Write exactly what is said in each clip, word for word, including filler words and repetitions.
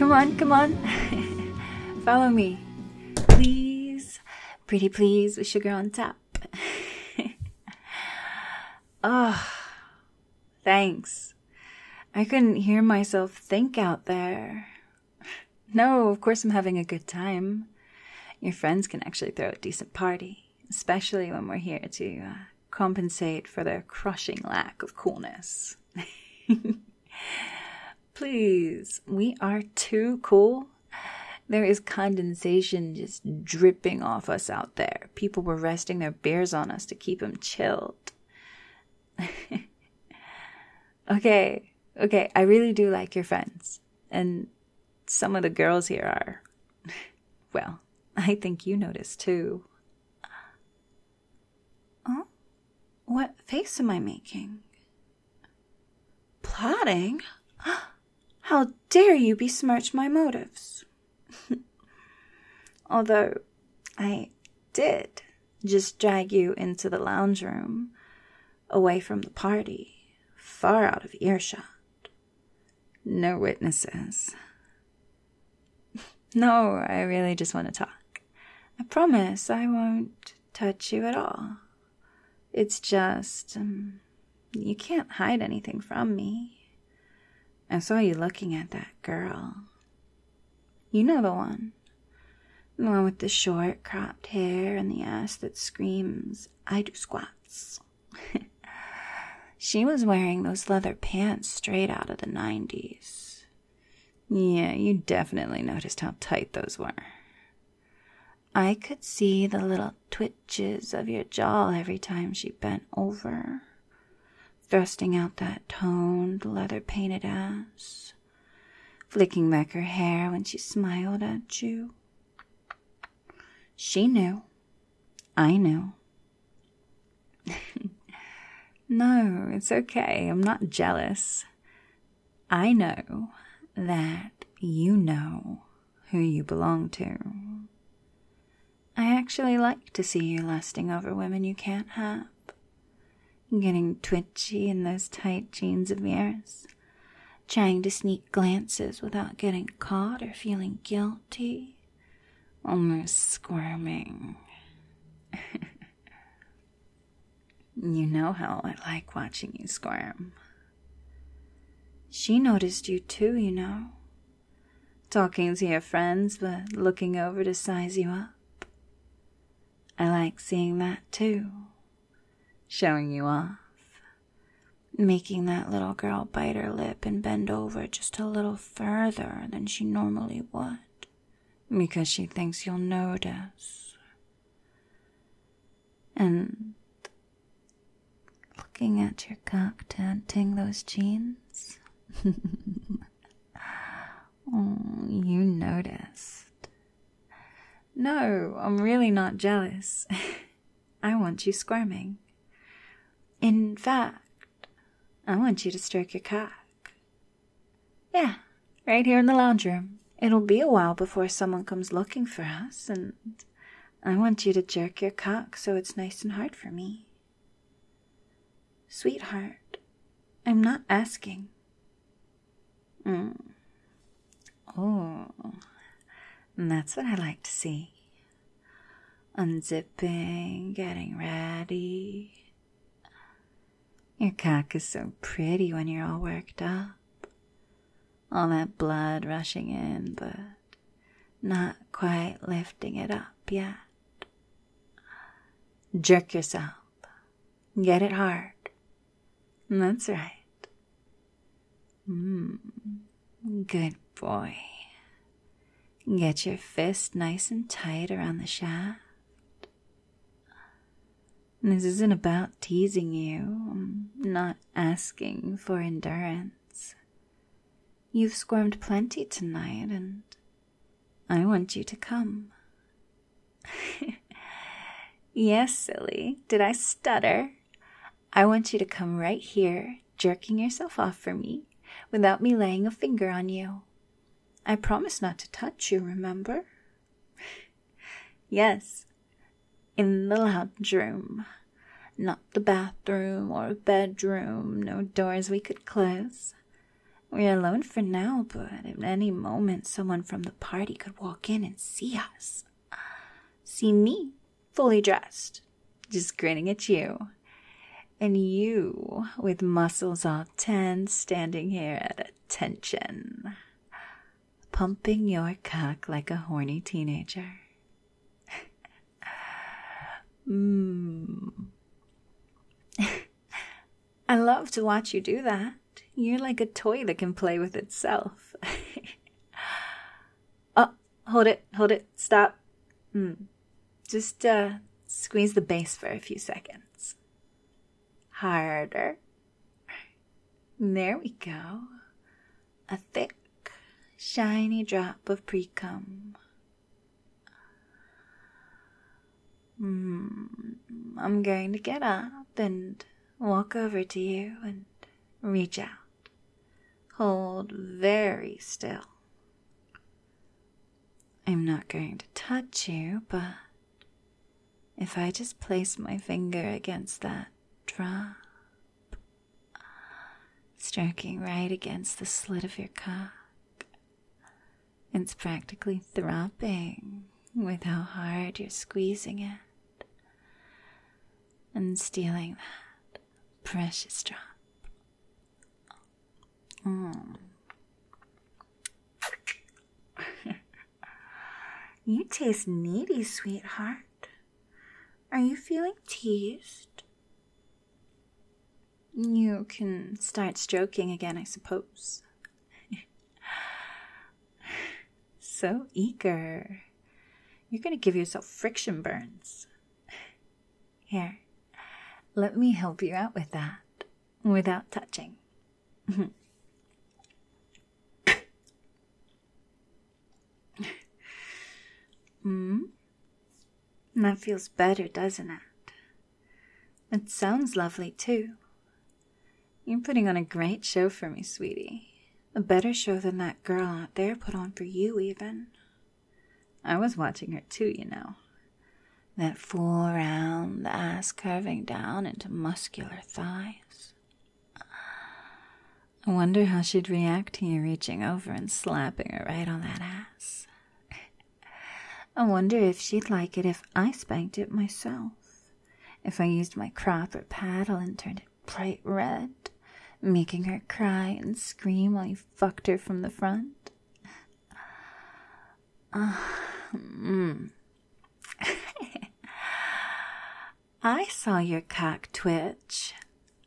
Come on, come on. Follow me. Please. Pretty please with sugar on top. Oh, thanks. I couldn't hear myself think out there. No, of course I'm having a good time. Your friends can actually throw a decent party, especially when we're here to uh, compensate for their crushing lack of coolness. Please, we are too cool. There is condensation just dripping off us out there. People were resting their beers on us to keep them chilled. Okay, okay, I really do like your friends. And some of the girls here are, well, I think you noticed too. Oh, what face am I making? Plotting? How dare you besmirch my motives? Although I did just drag you into the lounge room, away from the party, far out of earshot. No witnesses. No, I really just want to talk. I promise I won't touch you at all. It's just, um, you can't hide anything from me. I saw you looking at that girl. You know the one. The one with the short, cropped hair and the ass that screams, I do squats. She was wearing those leather pants straight out of the nineties. Yeah, you definitely noticed how tight those were. I could see the little twitches of your jaw every time she bent over, thrusting out that toned, leather-painted ass, flicking back her hair when she smiled at you. She knew. I knew. No, it's okay. I'm not jealous. I know that you know who you belong to. I actually like to see you lusting over women you can't have. Getting twitchy in those tight jeans of yours. Trying to sneak glances without getting caught or feeling guilty. Almost squirming. You know how I like watching you squirm. She noticed you too, you know. Talking to your friends, but looking over to size you up. I like seeing that too. Showing you off. Making that little girl bite her lip and bend over just a little further than she normally would. Because she thinks you'll notice. And looking at your cock taunting those jeans. Oh, you noticed. No, I'm really not jealous. I want you squirming. In fact, I want you to stroke your cock. Yeah, right here in the lounge room. It'll be a while before someone comes looking for us, and I want you to jerk your cock so it's nice and hard for me. Sweetheart, I'm not asking. Mm. Oh, that's what I like to see. Unzipping, getting ready. Your cock is so pretty when you're all worked up. All that blood rushing in, but not quite lifting it up yet. Jerk yourself. Get it hard. That's right. Mm, good boy. Get your fist nice and tight around the shaft. This isn't about teasing you. I'm not asking for endurance. You've squirmed plenty tonight, and I want you to come. Yes, silly. Did I stutter? I want you to come right here, jerking yourself off for me, without me laying a finger on you. I promise not to touch you, remember? Yes, in the lounge room. Not the bathroom or bedroom, no doors we could close. We're alone for now, but at any moment someone from the party could walk in and see us. See me, fully dressed, just grinning at you. And you, with muscles all tense, standing here at attention, pumping your cock like a horny teenager. Mmm. I love to watch you do that. You're like a toy that can play with itself. Oh, hold it, hold it, stop. Mm. Just uh, squeeze the base for a few seconds. Harder. There we go. A thick, shiny drop of pre-cum. Mm. I'm going to get up and walk over to you and reach out. Hold very still. I'm not going to touch you, but if I just place my finger against that drop, stroking right against the slit of your cock, it's practically throbbing with how hard you're squeezing it and stealing that precious drop. Mm. You taste needy, sweetheart. Are you feeling teased? You can start stroking again, I suppose. So eager. You're going to give yourself friction burns. Here, let me help you out with that without touching. Hmm? That feels better, doesn't it? It sounds lovely, too. You're putting on a great show for me, sweetie. A better show than that girl out there put on for you, even. I was watching her, too, you know. That full round ass curving down into muscular thighs. I wonder how she'd react to you reaching over and slapping her right on that ass. I wonder if she'd like it if I spanked it myself. If I used my crop or paddle and turned it bright red, making her cry and scream while you fucked her from the front. Uh, mm. I saw your cock twitch.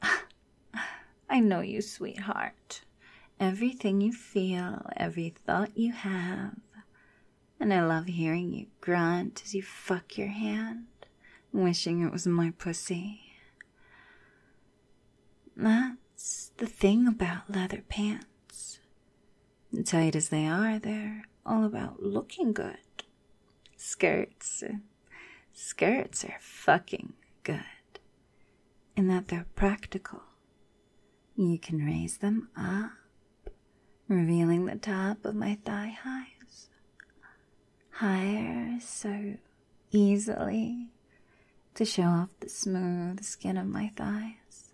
I know you, sweetheart. Everything you feel, every thought you have. And I love hearing you grunt as you fuck your hand, wishing it was my pussy. That's the thing about leather pants. Tight as they are, they're all about looking good. Skirts, skirts are fucking good. In that they're practical. You can raise them up, revealing the top of my thigh highs. Higher so easily to show off the smooth skin of my thighs.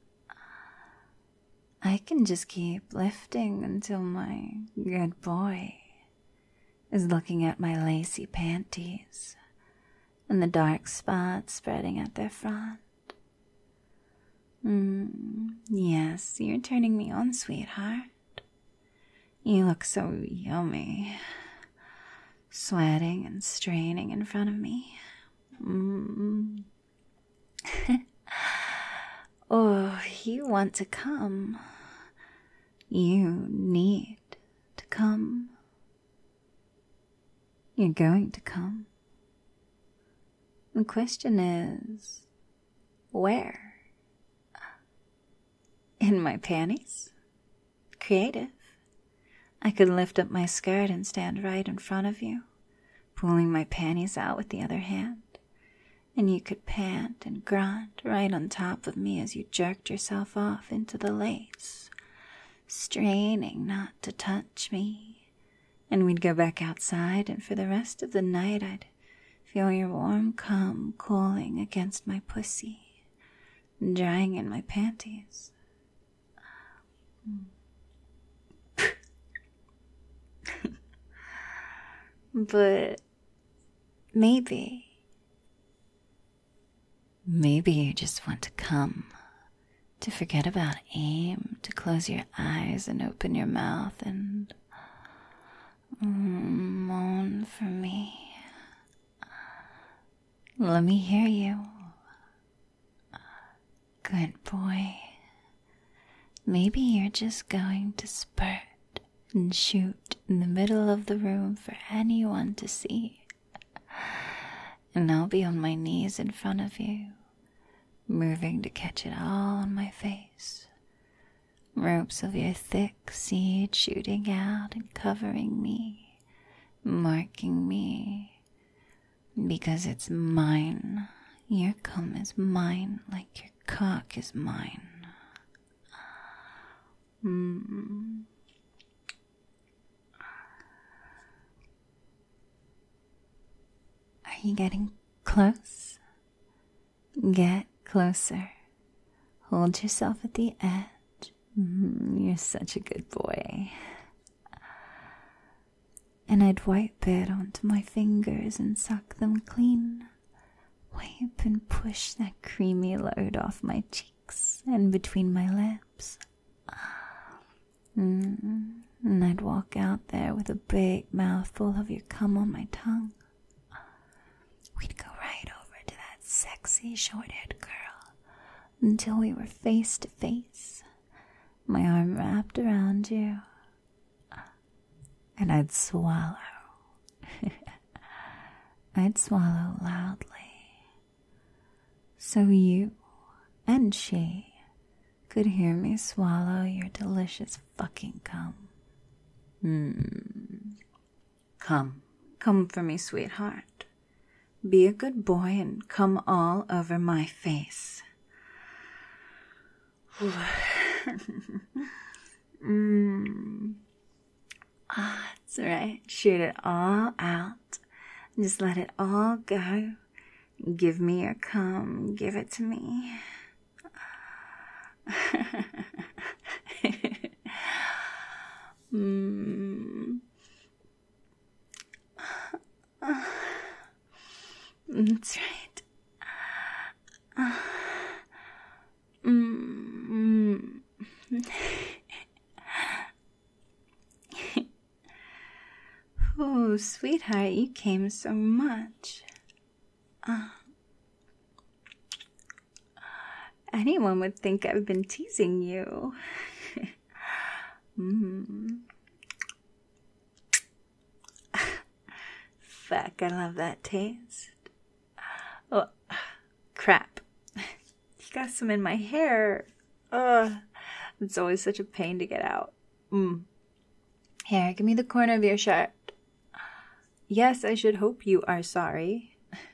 I can just keep lifting until my good boy is looking at my lacy panties and the dark spots spreading at their front. Mm, yes, you're turning me on, sweetheart. You look so yummy. Sweating and straining in front of me. Mm. Oh, you want to come. You need to come. You're going to come. The question is, where? In my panties? Creative. I could lift up my skirt and stand right in front of you, pulling my panties out with the other hand, and you could pant and grunt right on top of me as you jerked yourself off into the lace, straining not to touch me, and we'd go back outside, and for the rest of the night I'd feel your warm cum cooling against my pussy, drying in my panties. But maybe, maybe you just want to come, to forget about aim, to close your eyes and open your mouth and mm, moan for me. Let me hear you. Good boy. Maybe you're just going to spurt and shoot in the middle of the room for anyone to see. And I'll be on my knees in front of you, moving to catch it all on my face. Ropes of your thick seed shooting out and covering me, marking me, because it's mine. Your cum is mine like your cock is mine. Mm. Are you getting close? Get closer. Hold yourself at the edge. Mm, you're such a good boy. And I'd wipe it onto my fingers and suck them clean. Wipe and push that creamy load off my cheeks and between my lips. Mm, and I'd walk out there with a big mouthful of your cum on my tongue. We'd go right over to that sexy short-haired girl until we were face to face, my arm wrapped around you, and I'd swallow. I'd swallow loudly, so you and she could hear me swallow your delicious fucking cum. Hmm. Come, come for me, sweetheart. Be a good boy and come all over my face. mm. Ah, that's right. Shoot it all out. Just let it all go. Give me your cum. Give it to me. mm. That's right. mm. Oh, sweetheart, you came so much. Uh, anyone would think I've been teasing you. mm. Fuck, I love that taste. Oh, crap. You got some in my hair. Ugh. It's always such a pain to get out. Mm. Here, give me the corner of your shirt. Yes, I should hope you are sorry.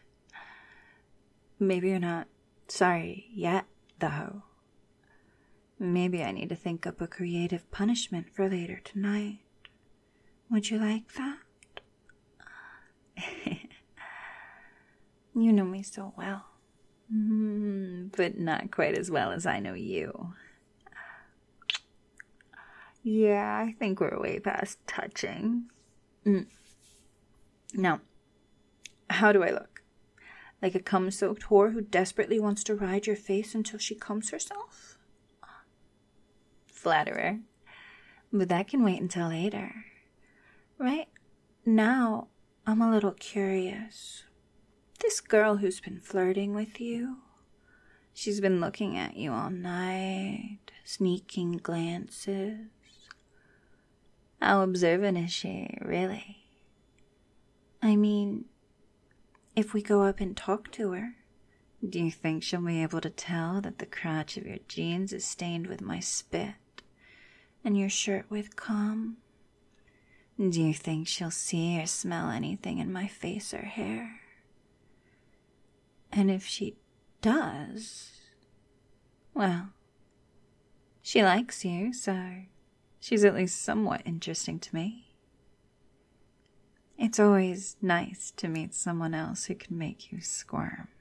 Maybe you're not sorry yet, though. Maybe I need to think up a creative punishment for later tonight. Would you like that? You know me so well. Mm, but not quite as well as I know you. Yeah, I think we're way past touching. Mm. Now, how do I look? Like a cum-soaked whore who desperately wants to ride your face until she comes herself? Flatterer. But that can wait until later. Right now, I'm a little curious. This girl who's been flirting with you, she's been looking at you all night, sneaking glances. How observant is she, really? I mean, if we go up and talk to her, do you think she'll be able to tell that the crotch of your jeans is stained with my spit and your shirt with cum? Do you think she'll see or smell anything in my face or hair? And if she does, well, she likes you, so she's at least somewhat interesting to me. It's always nice to meet someone else who can make you squirm.